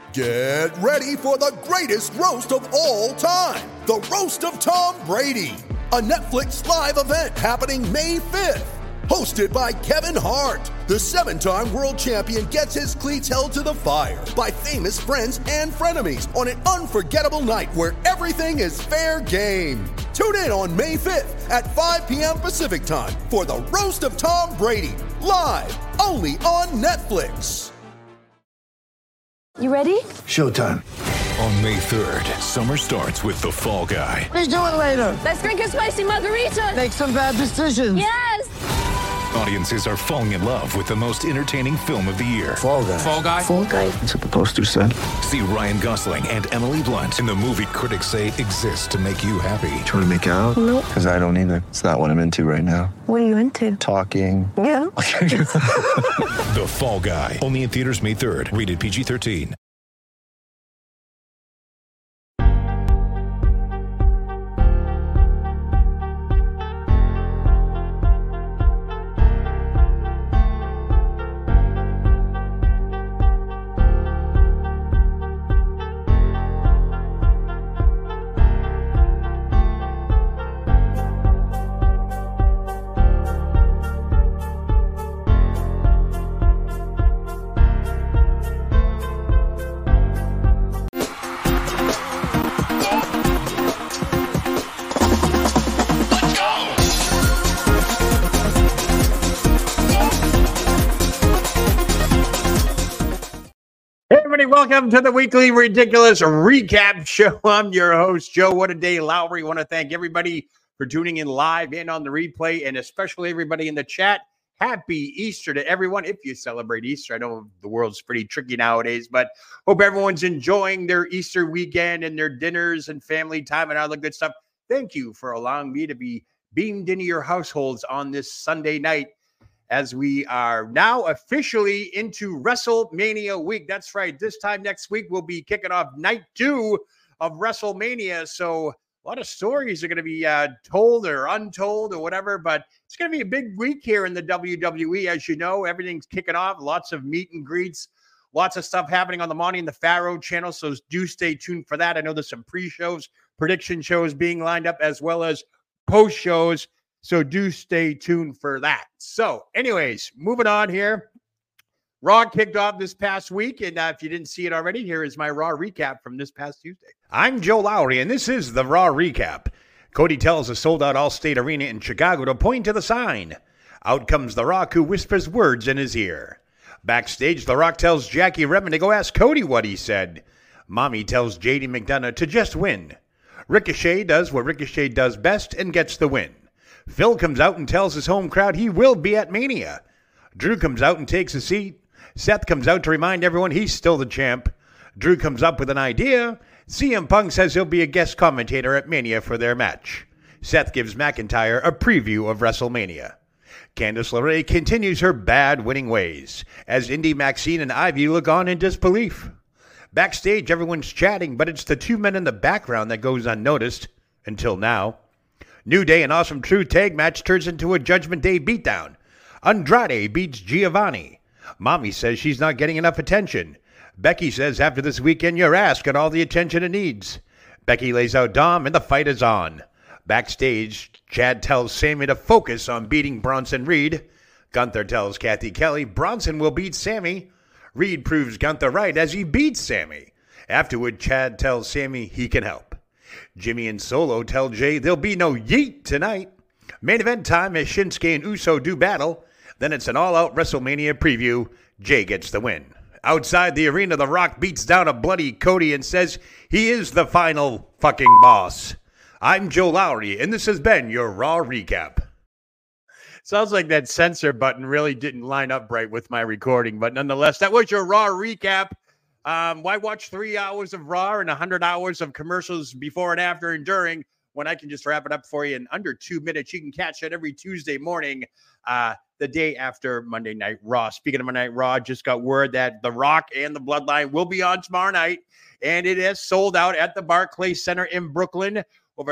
Get ready for the greatest roast of all time, the Roast of Tom Brady, a Netflix live event happening May 5th. Hosted by Kevin Hart, the 7-time world champion gets his cleats held to the fire by famous friends and frenemies on an unforgettable night where everything is fair game. Tune in on May 5th at 5 p.m. Pacific time for the Roast of Tom Brady, live only on Netflix. You ready? Showtime. On May 3rd, summer starts with The Fall Guy. Let's do it later. Let's drink a spicy margarita. Make some bad decisions. Yes! Audiences are falling in love with the most entertaining film of the year. Fall Guy. Fall Guy? Fall guy. That's what the poster said. See Ryan Gosling and Emily Blunt in the movie critics say exists to make you happy. Trying to make it out? Nope. Because I don't either. It's not what I'm into right now. What are you into? Talking. Yeah. The Fall Guy. Only in theaters May 3rd. Rated PG-13. Hey, everybody, welcome to the Weekly Ridiculous Recap Show. I'm your host, Joe What a Day Lowry. I want to thank everybody for tuning in live and on the replay, and especially everybody in the chat. Happy Easter to everyone, if you celebrate Easter. I know the world's pretty tricky nowadays, but hope everyone's enjoying their Easter weekend and their dinners and family time and all the good stuff. Thank you for allowing me to be beamed into your households on this Sunday night, as we are now officially into WrestleMania week. That's right. This time next week, we'll be kicking off night 2 of WrestleMania. So a lot of stories are going to be told or untold or whatever, but it's going to be a big week here in the WWE. As you know, everything's kicking off. Lots of meet and greets, lots of stuff happening on the Monty and the Pharaoh channel. So do stay tuned for that. I know there's some pre-shows, prediction shows being lined up, as well as post shows. So do stay tuned for that. So anyways, moving on here. Raw kicked off this past week, and if you didn't see it already, here is my Raw recap from this past Tuesday. I'm Joe Lowry, and this is the Raw recap. Cody tells a sold-out Allstate Arena in Chicago to point to the sign. Out comes The Rock, who whispers words in his ear. Backstage, The Rock tells Jackie Redmond to go ask Cody what he said. Mommy tells JD McDonough to just win. Ricochet does what Ricochet does best and gets the win. Phil comes out and tells his home crowd he will be at Mania. Drew comes out and takes a seat. Seth comes out to remind everyone he's still the champ. Drew comes up with an idea. CM Punk says he'll be a guest commentator at Mania for their match. Seth gives McIntyre a preview of WrestleMania. Candice LeRae continues her bad winning ways, as Indy, Maxine, and Ivy look on in disbelief. Backstage, everyone's chatting, but it's the two men in the background that goes unnoticed, until now. New Day and Awesome Truth tag match turns into a Judgment Day beatdown. Andrade beats Giovanni. Mommy says she's not getting enough attention. Becky says after this weekend, your ass got all the attention it needs. Becky lays out Dom, and the fight is on. Backstage, Chad tells Sammy to focus on beating Bronson Reed. Gunther tells Kathy Kelly Bronson will beat Sammy. Reed proves Gunther right as he beats Sammy. Afterward, Chad tells Sammy he can help. Jimmy and Solo tell Jay there'll be no yeet tonight. Main event time as Shinsuke and Uso do battle. Then it's an all-out WrestleMania preview. Jay gets the win. Outside the arena, The Rock beats down a bloody Cody and says he is the final fucking boss. I'm Joe Lowry, and this has been your Raw Recap. Sounds like that censor button really didn't line up right with my recording, but nonetheless, that was your Raw Recap. Why watch 3 hours of Raw and 100 hours of commercials before and after and during when I can just wrap it up for you in under 2 minutes? You can catch it every Tuesday morning, the day after Monday Night Raw. Speaking of Monday Night Raw, just got word that The Rock and the Bloodline will be on tomorrow night, and it is sold out at the Barclays Center in Brooklyn. Over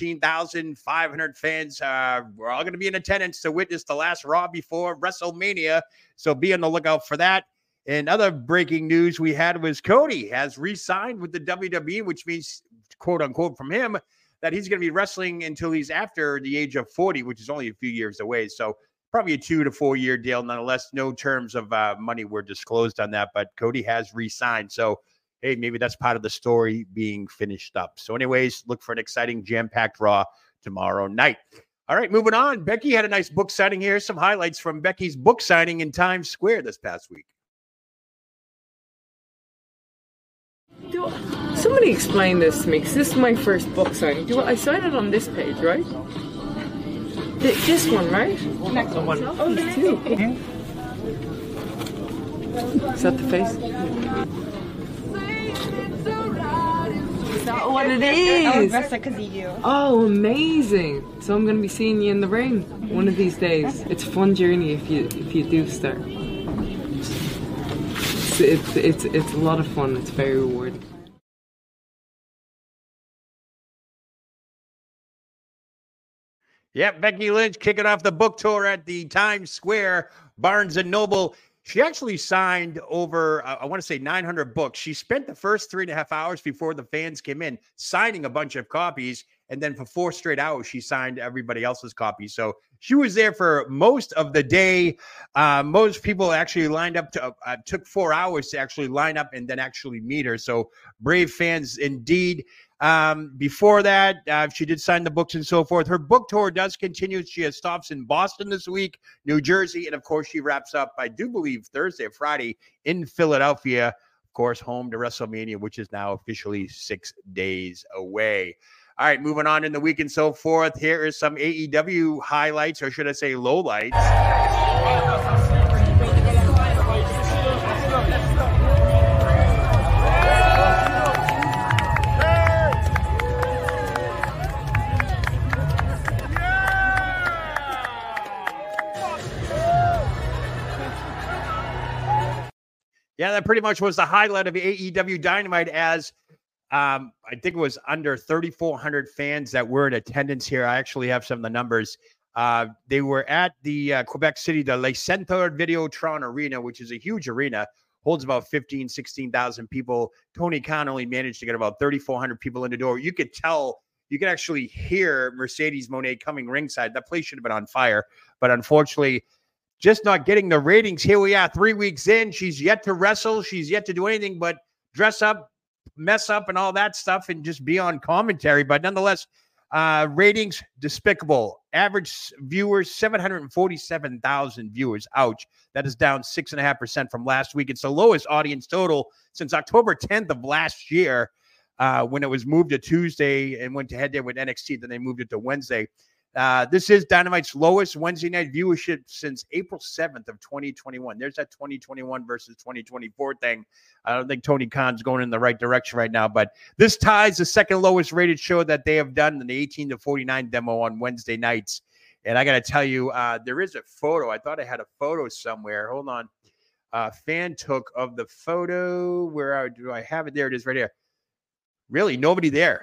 13,500 fans. We're all going to be in attendance to witness the last Raw before WrestleMania, so be on the lookout for that. And other breaking news we had was Cody has re-signed with the WWE, which means, quote unquote, from him, that he's going to be wrestling until he's after the age of 40, which is only a few years away. So probably a 2 to 4 year deal. Nonetheless, no terms of money were disclosed on that, but Cody has re-signed. So, hey, maybe that's part of the story being finished up. So anyways, look for an exciting jam-packed Raw tomorrow night. All right, moving on. Becky had a nice book signing here. Some highlights from Becky's book signing in Times Square this past week. Somebody explain this to me, because this is my first book signing. I sign it on this page, right? This one, right? Next one. Oh, there's two. Okay. Is that the face? Is that what it is? Oh, amazing! So I'm going to be seeing you in the ring one of these days. It's a fun journey if you do start. It's a lot of fun. It's very rewarding. Yep, Becky Lynch kicking off the book tour at the Times Square Barnes & Noble. She actually signed over, I want to say 900 books. She spent the first 3.5 hours before the fans came in signing a bunch of copies. And then for 4 straight hours, she signed everybody else's copies. So she was there for most of the day. Most people actually lined up to, took 4 hours to actually line up and then actually meet her. So brave fans indeed. Before that, she did sign the books and so forth. Her book tour does continue. She has stops in Boston this week, New Jersey, and of course she wraps up, I do believe, Thursday or Friday in Philadelphia, of course, home to WrestleMania, which is now officially 6 days away. All right, moving on in the week and so forth. Here is some AEW highlights, or should I say lowlights. Yeah, that pretty much was the highlight of AEW Dynamite, as I think it was under 3,400 fans that were in attendance here. I actually have some of the numbers. They were at the Quebec City, the Le Centre Videotron Arena, which is a huge arena, holds about 15,000, 16,000 people. Tony Khan only managed to get about 3,400 people in the door. You could tell, you could actually hear Mercedes Moné coming ringside. That place should have been on fire, but unfortunately, just not getting the ratings. Here we are 3 weeks in. She's yet to wrestle. She's yet to do anything but dress up, mess up, and all that stuff, and just be on commentary. But nonetheless, ratings despicable. Average viewers, 747,000 viewers. Ouch. That is down 6.5% from last week. It's the lowest audience total since October 10th of last year, when it was moved to Tuesday and went to head there with NXT. Then they moved it to Wednesday. This is Dynamite's lowest Wednesday night viewership since April 7th of 2021. There's that 2021 versus 2024 thing. I don't think Tony Khan's going in the right direction right now, but this ties the second lowest rated show that they have done in the 18 to 49 demo on Wednesday nights. And I got to tell you, there is a photo. I thought I had a photo somewhere. Hold on. Fan took of the photo. Where do I have it? There it is right here. Really, nobody there.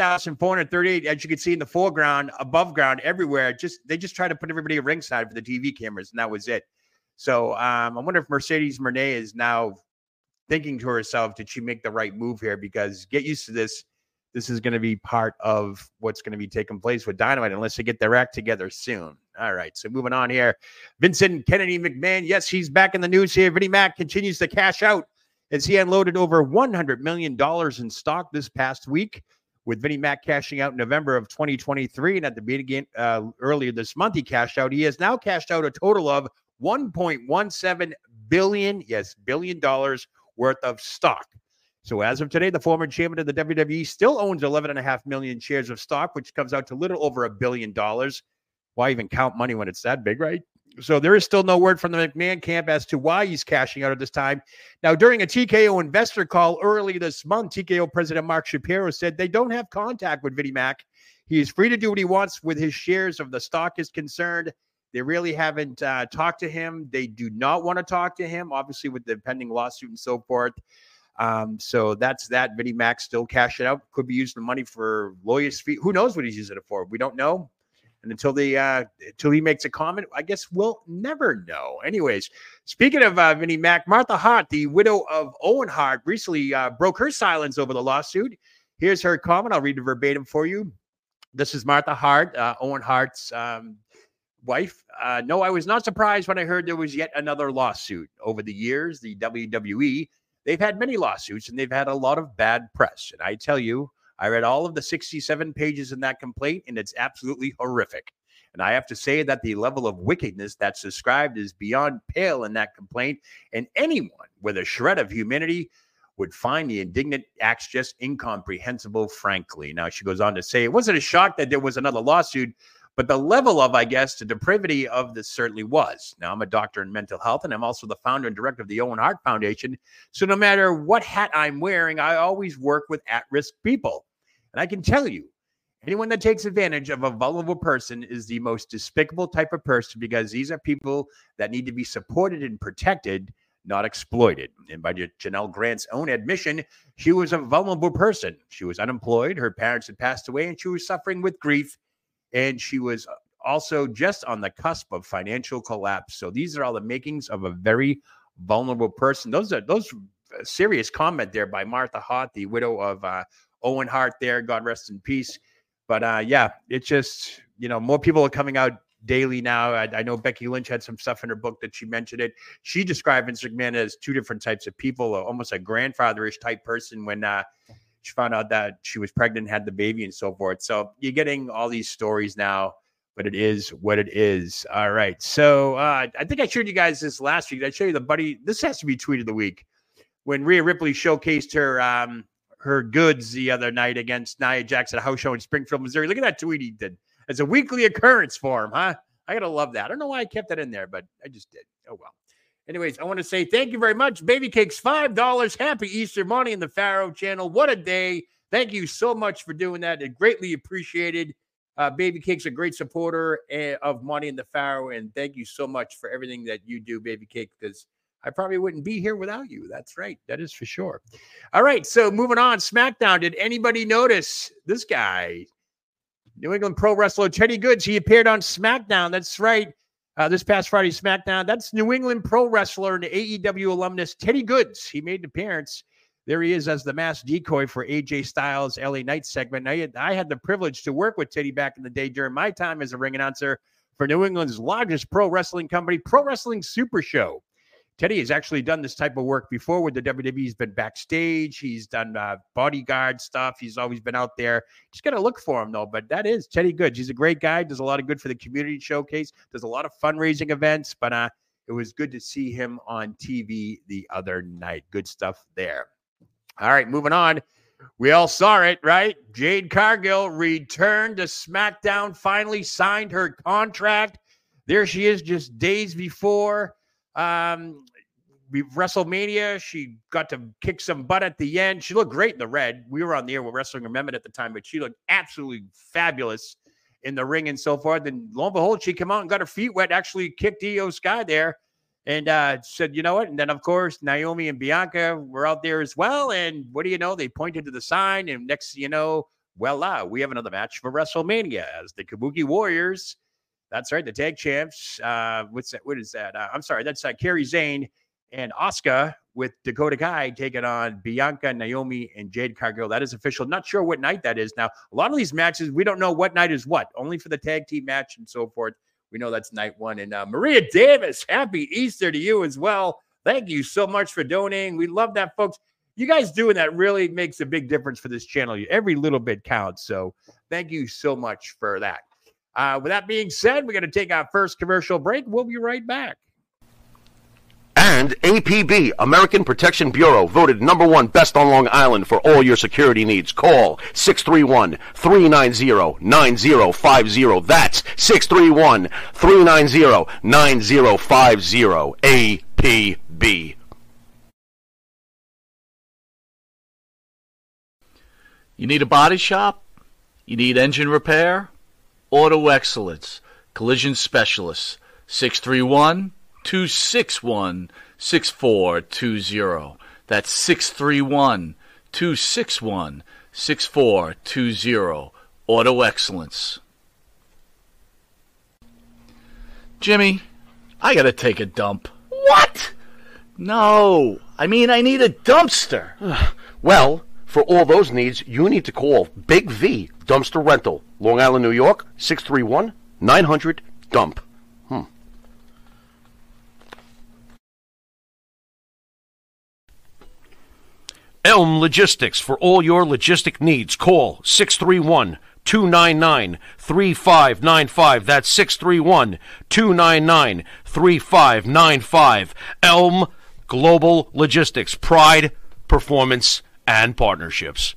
3,438, as you can see in the foreground, above ground, everywhere. They just tried to put everybody at ringside for the TV cameras, and that was it. So I wonder if Mercedes Moné is now thinking to herself, did she make the right move here? Because get used to this. This is going to be part of what's going to be taking place with Dynamite unless they get their act together soon. All right, so moving on here. Vincent Kennedy McMahon, yes, he's back in the news here. Vinnie Mac continues to cash out as he unloaded over $100 million in stock this past week, with Vinnie Mac cashing out in November of 2023. And at the beginning, earlier this month, he cashed out. He has now cashed out a total of $1.17 billion, yes, $1 billion worth of stock. So as of today, the former chairman of the WWE still owns 11.5 million shares of stock, which comes out to a little over $1 billion. Why even count money when it's that big, right? So there is still no word from the McMahon camp as to why he's cashing out at this time. Now, during a TKO investor call early this month, TKO president Mark Shapiro said they don't have contact with Vinnie Mac. He is free to do what he wants with his shares of the stock is concerned. They really haven't talked to him. They do not want to talk to him, obviously, with the pending lawsuit and so forth. So that's that. Vinnie Mac still cashing out. Could be using the money for lawyers' fees. Who knows what he's using it for? We don't know. And until he makes a comment, I guess we'll never know. Anyways, speaking of Vinnie Mac, Martha Hart, the widow of Owen Hart, recently broke her silence over the lawsuit. Here's her comment. I'll read it verbatim for you. This is Martha Hart, Owen Hart's wife. No, I was not surprised when I heard there was yet another lawsuit. Over the years, the WWE, they've had many lawsuits and they've had a lot of bad press. And I tell you, I read all of the 67 pages in that complaint, and it's absolutely horrific. And I have to say that the level of wickedness that's described is beyond pale in that complaint. And anyone with a shred of humanity would find the indignant acts just incomprehensible, frankly. Now, she goes on to say, it wasn't a shock that there was another lawsuit, but the level of, I guess, the depravity of this certainly was. Now, I'm a doctor in mental health, and I'm also the founder and director of the Owen Hart Foundation. So no matter what hat I'm wearing, I always work with at-risk people. And I can tell you, anyone that takes advantage of a vulnerable person is the most despicable type of person, because these are people that need to be supported and protected, not exploited. And by Janelle Grant's own admission, she was a vulnerable person. She was unemployed. Her parents had passed away, and she was suffering with grief. And she was also just on the cusp of financial collapse. So these are all the makings of a very vulnerable person. Those serious comment there by Martha Hart, the widow of Owen Hart there. God rest in peace. But yeah, it's just, more people are coming out daily now. I know Becky Lynch had some stuff in her book that she mentioned it. She described Vince McMahon as two different types of people, almost a grandfatherish type person when she found out that she was pregnant, had the baby and so forth. So you're getting all these stories now, but it is what it is. All right. So I think I showed you guys this last week. I showed you this has to be tweet of the week, when Rhea Ripley showcased her goods the other night against Nia Jax at a house show in Springfield, Missouri. Look at that tweet he did. It's a weekly occurrence for him, huh? I got to love that. I don't know why I kept that in there, but I just did. Oh, well. Anyways, I want to say thank you very much. Baby Cakes, $5. Happy Easter. Monty and the Pharaoh channel. What a day. Thank you so much for doing that. It greatly appreciated. Baby Cake's a great supporter of Monty and the Pharaoh, and thank you so much for everything that you do, Baby Cake, because I probably wouldn't be here without you. That's right. That is for sure. All right. So moving on, SmackDown. Did anybody notice this guy? New England pro wrestler Teddy Goods. He appeared on SmackDown. That's right. This past Friday SmackDown. That's New England pro wrestler and AEW alumnus Teddy Goods. He made an appearance. There he is as the masked decoy for AJ Styles' LA Knight segment. Now, I had the privilege to work with Teddy back in the day during my time as a ring announcer for New England's largest pro wrestling company, Pro Wrestling Super Show. Teddy has actually done this type of work before with the WWE. He's been backstage. He's done bodyguard stuff. He's always been out there. Just got to look for him, though. But that is Teddy Goods. He's a great guy. Does a lot of good for the community showcase. Does a lot of fundraising events. But it was good to see him on TV the other night. Good stuff there. All right, moving on. We all saw it, right? Jade Cargill returned to SmackDown, finally signed her contract. There she is just days before WrestleMania. She got to kick some butt at the end. She looked great in the red. We were on the air with Wrestling Remembered at the time, but she looked absolutely fabulous in the ring and so forth. And lo and behold, she came out and got her feet wet, actually kicked Io Sky there and said, you know what? And then, of course, Naomi and Bianca were out there as well. And what do you know? They pointed to the sign, and next thing you know, voila, we have another match for WrestleMania as the Kabuki Warriors. That's right, the tag champs. What's that? What is that? I'm sorry, that's Kairi Sane and Asuka with Dakota Kai taking on Bianca, Naomi, and Jade Cargill. That is official. Not sure what night that is. Now, a lot of these matches, we don't know what night is what. Only for the tag team match and so forth. We know that's night one. And Maria Davis, happy Easter to you as well. Thank you so much for donating. We love that, folks. You guys doing that really makes a big difference for this channel. Every little bit counts. So thank you so much for that. With that being said, we're going to take our first commercial break. We'll be right back. And APB, American Protection Bureau, voted #1 best on Long Island for all your security needs. Call 631-390-9050. That's 631-390-9050. APB. You need a body shop? You need engine repair? Auto Excellence, Collision Specialists, 631-261-6420. That's 631-261-6420. Auto Excellence. Jimmy, I gotta take a dump. What? No, I mean I need a dumpster. Well, for all those needs, you need to call Big V Dumpster Rental, Long Island, New York, 631-900-DUMP. Elm Logistics. For all your logistic needs, call 631-299-3595. That's 631-299-3595. Elm Global Logistics. Pride, performance, and partnerships.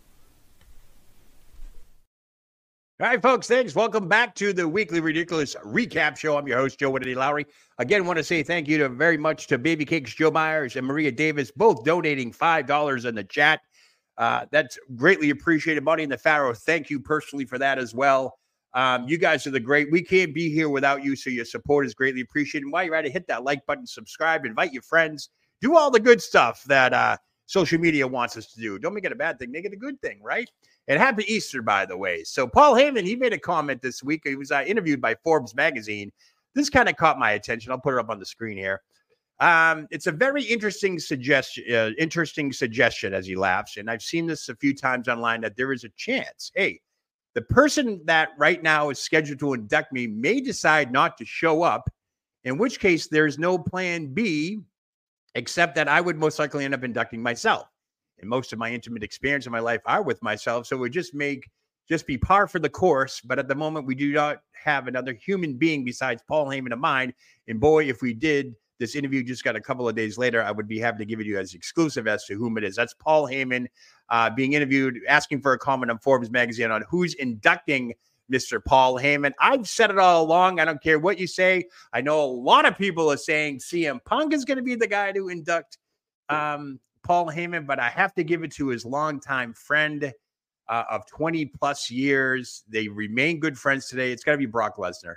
All right, folks, thanks. Welcome back to the Weekly Ridiculous Recap Show. I'm your host, Joe Woody Lowry. Again, want to say thank you very much to Baby Cakes Joe Myers and Maria Davis, both donating $5 in the chat. That's greatly appreciated. Money in the Pharaoh, thank you personally for that as well. You guys are the great. We can't be here without you, so your support is greatly appreciated. And while you're at it, hit that like button, subscribe, invite your friends, do all the good stuff that social media wants us to do. Don't make it a bad thing. Make it a good thing, right? And happy Easter, by the way. So Paul Heyman, he made a comment this week. He was interviewed by Forbes magazine. This kind of caught my attention. I'll put it up on the screen here. It's a very interesting suggestion as he laughs. And I've seen this a few times online that there is a chance, hey, the person that right now is scheduled to induct me may decide not to show up, in which case there's no plan B, except that I would most likely end up inducting myself. And most of my intimate experience in my life are with myself. So it would just be par for the course. But at the moment, we do not have another human being besides Paul Heyman in mind. And boy, if we did, this interview just got a couple of days later, I would be happy to give it to you as exclusive as to whom it is. That's Paul Heyman being interviewed, asking for a comment on Forbes magazine on who's inducting Mr. Paul Heyman. I've said it all along. I don't care what you say. I know a lot of people are saying CM Punk is going to be the guy to induct Paul Heyman, but I have to give it to his longtime friend of 20 plus years. They remain good friends today. It's got to be Brock Lesnar.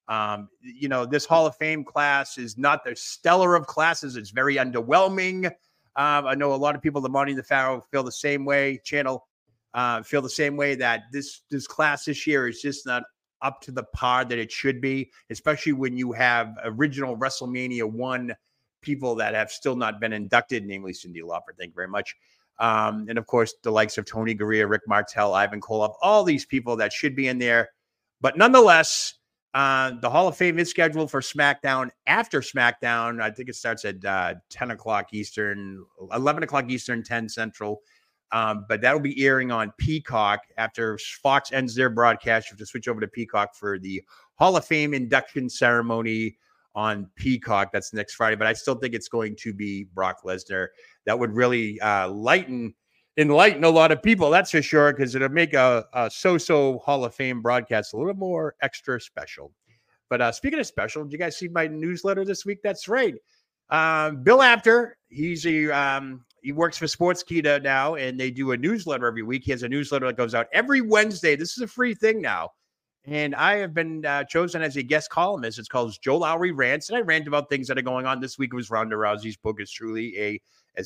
This Hall of Fame class is not the stellar of classes. It's very underwhelming. I know a lot of people, the Money in the Pharaoh, feel the same way. Feel the same way that this class this year is just not up to the par that it should be, especially when you have original WrestleMania 1 people that have still not been inducted, namely Cyndi Lauper. Thank you very much. And of course, the likes of Tony Garea, Rick Martel, Ivan Koloff, all these people that should be in there. But nonetheless, the Hall of Fame is scheduled for SmackDown after SmackDown. I think it starts at 10 o'clock Eastern, 11 o'clock Eastern, 10 Central. But that'll be airing on Peacock after Fox ends their broadcast. You have to switch over to Peacock for the Hall of Fame induction ceremony on Peacock. That's next Friday, but I still think it's going to be Brock Lesnar. That would really enlighten a lot of people, that's for sure, because it'll make a so-so Hall of Fame broadcast a little more extra special. But speaking of special, did you guys see my newsletter this week? That's right. Bill Apter, he works for Sportskeeda now, and they do a newsletter every week. He has a newsletter that goes out every Wednesday. This is a free thing now. And I have been chosen as a guest columnist. It's called Joe Lowry Rants, and I rant about things that are going on. This week it was Ronda Rousey's book is truly a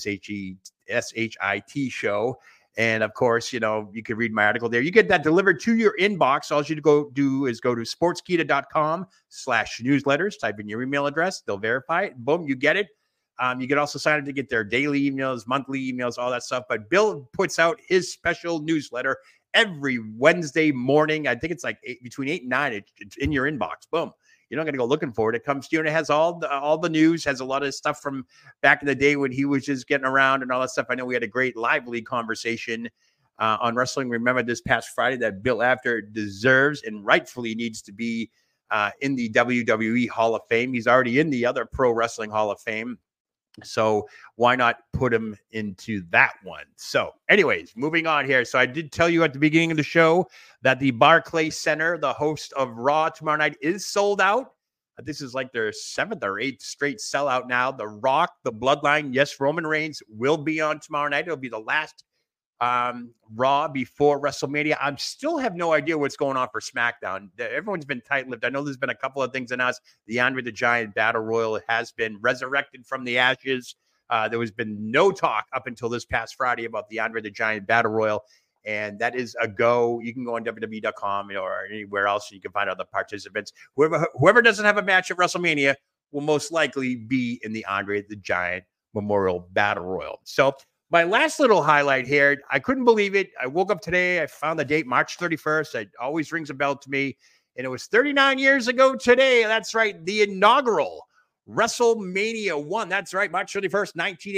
SHIT show. And of course, you can read my article there. You get that delivered to your inbox. All you to go do is go to sportskeeda.com/newsletters, type in your email address. They'll verify it. Boom, you get it. You can also sign up to get their daily emails, monthly emails, all that stuff. But Bill puts out his special newsletter every Wednesday morning. I think it's like between 8 and 9. It's in your inbox. Boom. You're not going to go looking for it. It comes to you, and it has all the news, has a lot of stuff from back in the day when he was just getting around and all that stuff. I know we had a great lively conversation on wrestling. Remember this past Friday that Bill Apter deserves and rightfully needs to be in the WWE Hall of Fame. He's already in the other Pro Wrestling Hall of Fame. So why not put him into that one? So anyways, moving on here. So I did tell you at the beginning of the show that the Barclays Center, the host of Raw tomorrow night, is sold out. This is like their 7th or 8th straight sellout now. The Rock, the Bloodline, yes, Roman Reigns will be on tomorrow night. It'll be the last Raw before WrestleMania. I still have no idea what's going on for SmackDown. Everyone's been tight-lipped. I know there's been a couple of things announced. The Andre the Giant Battle Royal has been resurrected from the ashes. There has been no talk up until this past Friday about the Andre the Giant Battle Royal. And that is a go. You can go on WWE.com or anywhere else. And you can find other participants. Whoever doesn't have a match at WrestleMania will most likely be in the Andre the Giant Memorial Battle Royal. So my last little highlight here, I couldn't believe it. I woke up today. I found the date, March 31st. It always rings a bell to me. And it was 39 years ago today. That's right. The inaugural WrestleMania 1. That's right. March 31st,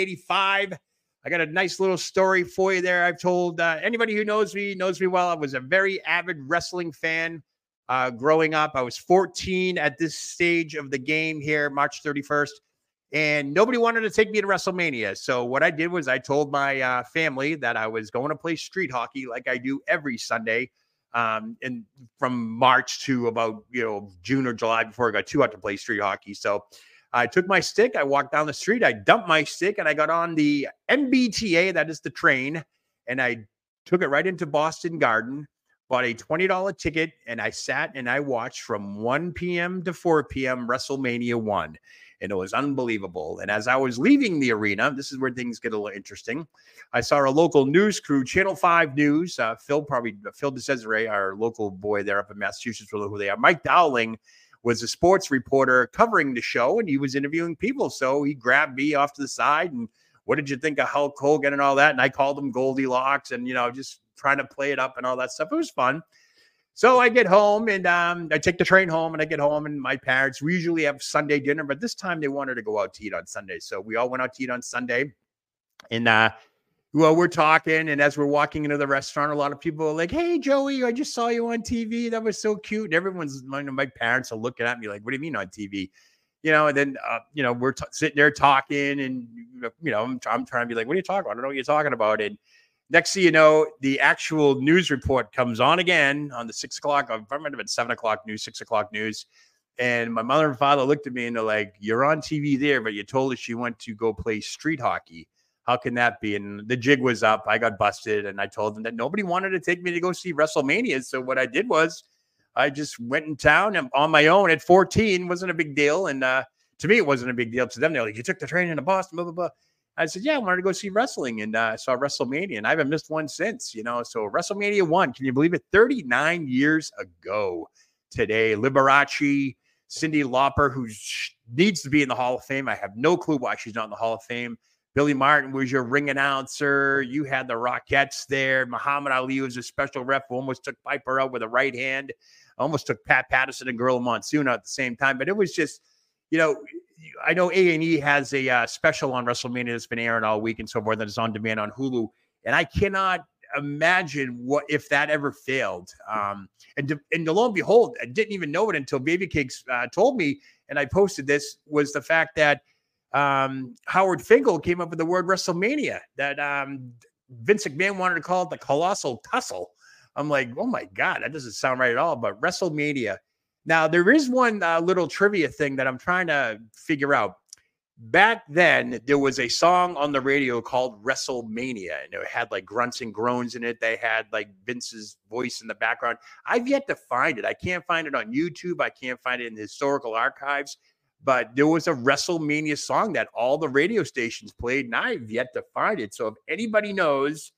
1985. I got a nice little story for you there. I've told anybody who knows me well. I was a very avid wrestling fan growing up. I was 14 at this stage of the game here, March 31st. And nobody wanted to take me to WrestleMania. So what I did was I told my family that I was going to play street hockey like I do every Sunday. And from March to about, June or July before I got too hot to play street hockey. So I took my stick, I walked down the street, I dumped my stick, and I got on the MBTA, that is the train, and I took it right into Boston Garden, bought a $20 ticket, and I sat and I watched from 1 p.m. to 4 p.m. WrestleMania 1. And it was unbelievable. And as I was leaving the arena, this is where things get a little interesting. I saw a local news crew, Channel 5 News, Phil DeCesare, our local boy there up in Massachusetts, will know who they are. Mike Dowling was a sports reporter covering the show, and he was interviewing people. So he grabbed me off to the side, and what did you think of Hulk Hogan and all that? And I called him Goldilocks and, just trying to play it up and all that stuff. It was fun. So I get home and I take the train home, and I get home, and my parents, we usually have Sunday dinner, but this time they wanted to go out to eat on Sunday. So we all went out to eat on Sunday, and we're talking, and as we're walking into the restaurant, a lot of people are like, "Hey, Joey, I just saw you on TV. That was so cute." And my parents are looking at me like, "What do you mean on TV?" And then, we're sitting there talking, and, I'm trying to be like, "What are you talking about? I don't know what you're talking about." And next thing you know, the actual news report comes on again on the 6 o'clock. I might have been 7 o'clock news, 6 o'clock news. And my mother and father looked at me and they're like, "You're on TV there, but you told us you went to go play street hockey. How can that be?" And the jig was up. I got busted, and I told them that nobody wanted to take me to go see WrestleMania. So what I did was I just went in town and on my own at 14. Wasn't a big deal. And to me, it wasn't a big deal. To them, they're like, "You took the train into Boston, blah, blah, blah." I said, "Yeah, I wanted to go see wrestling," and I saw WrestleMania, and I haven't missed one since, So WrestleMania 1, can you believe it? 39 years ago today. Liberace, Cyndi Lauper, who needs to be in the Hall of Fame. I have no clue why she's not in the Hall of Fame. Billy Martin was your ring announcer. You had the Rockettes there. Muhammad Ali was a special ref who almost took Piper out with a right hand. Almost took Pat Patterson and Gorilla Monsoon out at the same time. But it was just, I know A&E has a special on WrestleMania that's been airing all week and so forth that is on demand on Hulu. And I cannot imagine what if that ever failed. And lo and behold, I didn't even know it until Baby Cakes told me, and I posted this, was the fact that Howard Finkel came up with the word WrestleMania, that Vince McMahon wanted to call it the Colossal Tussle. I'm like, oh my God, that doesn't sound right at all. But WrestleMania. Now, there is one little trivia thing that I'm trying to figure out. Back then, there was a song on the radio called WrestleMania, and it had like grunts and groans in it. They had like Vince's voice in the background. I've yet to find it. I can't find it on YouTube. I can't find it in the historical archives. But there was a WrestleMania song that all the radio stations played, and I've yet to find it. So if anybody knows,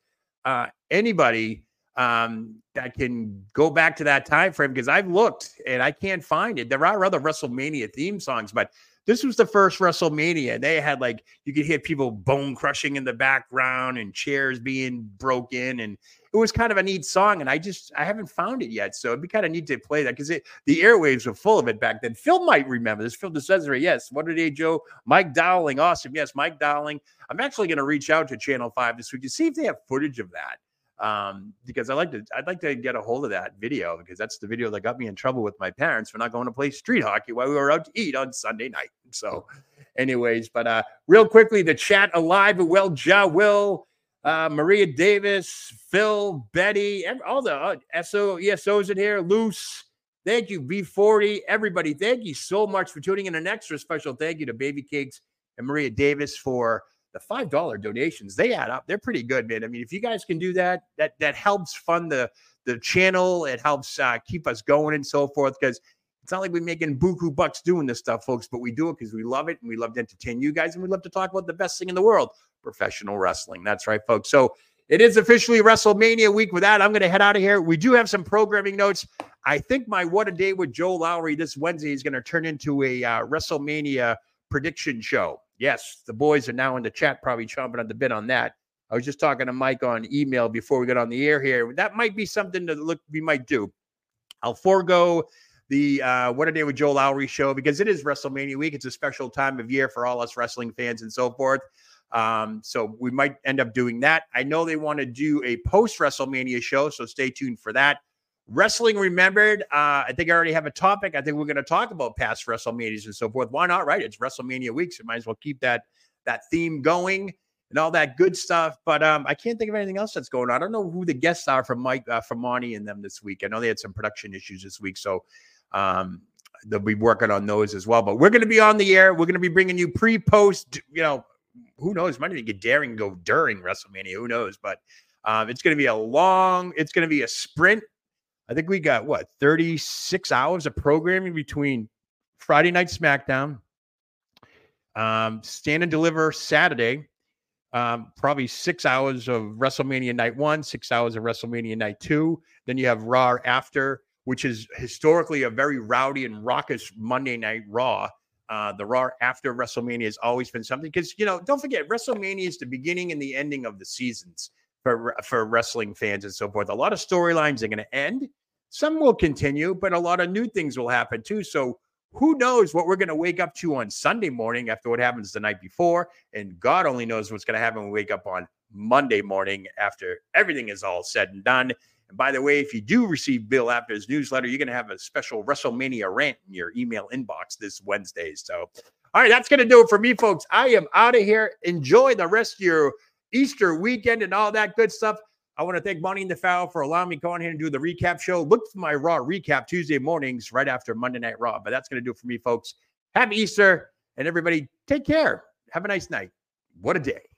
that can go back to that time frame, because I've looked and I can't find it. There are other WrestleMania theme songs, but this was the first WrestleMania. They had you could hear people bone crushing in the background and chairs being broken, and it was kind of a neat song. And I haven't found it yet, so it'd be kind of neat to play that, because the airwaves were full of it back then. Phil might remember this. Phil DeCesare, yes. What a day, Joe. Mike Dowling, awesome. Yes, Mike Dowling. I'm actually going to reach out to Channel 5 this week to see if they have footage of that. Because I'd like to get a hold of that video, because that's the video that got me in trouble with my parents for not going to play street hockey while we were out to eat on Sunday night. So anyways, but real quickly, the chat alive and well, Will, Maria Davis, Phil, Betty, all the ESOs in here, Loose. Thank you, B40, everybody. Thank you so much for tuning in. An extra special thank you to Baby Cakes and Maria Davis for the $5 donations. They add up. They're pretty good, man. I mean, if you guys can do that, that helps fund the channel. It helps keep us going and so forth, because it's not like we're making buku bucks doing this stuff, folks, but we do it because we love it, and we love to entertain you guys, and we love to talk about the best thing in the world, professional wrestling. That's right, folks. So It is officially WrestleMania week. With that, I'm going to head out of here. We do have some programming notes. I think my What a Day with Joe Lowry this Wednesday is going to turn into a WrestleMania prediction show. Yes, the boys are now in the chat probably chomping at the bit on that. I was just talking to Mike on email before we got on the air here. That might be something that we might do. I'll forego the What a Day with Joe Lowry show because it is WrestleMania week. It's a special time of year for all us wrestling fans and so forth. So we might end up doing that. I know they want to do a post-WrestleMania show, so stay tuned for that. Wrestling Remembered, I think I already have a topic. I think we're going to talk about past WrestleManias and so forth. Why not, right? It's WrestleMania week, so might as well keep that theme going and all that good stuff. But I can't think of anything else that's going on. I don't know who the guests are from Mike, from Monty and them this week. I know they had some production issues this week, so they'll be working on those as well. But we're going to be on the air. We're going to be bringing you pre-post, who knows? Might even get daring go during WrestleMania. Who knows? But it's going to be it's going to be a sprint. I think we got 36 hours of programming between Friday Night SmackDown, Stand and Deliver Saturday, probably 6 hours of WrestleMania Night 1, 6 hours of WrestleMania Night 2. Then you have Raw after, which is historically a very rowdy and raucous Monday Night Raw. The Raw after WrestleMania has always been something because, don't forget, WrestleMania is the beginning and the ending of the seasons for wrestling fans and so forth. A lot of storylines are going to end. Some will continue, but a lot of new things will happen too. So who knows what we're going to wake up to on Sunday morning after what happens the night before. And God only knows what's going to happen when we wake up on Monday morning after everything is all said and done. And by the way, if you do receive Bill after his newsletter, you're going to have a special WrestleMania rant in your email inbox this Wednesday. So, all right, that's going to do it for me, folks. I am out of here. Enjoy the rest of your Easter weekend and all that good stuff. I want to thank Monty and the Foul for allowing me to go on here and do the recap show. Look for my Raw recap Tuesday mornings right after Monday Night Raw. But that's going to do it for me, folks. Happy Easter, and everybody take care. Have a nice night. What a day.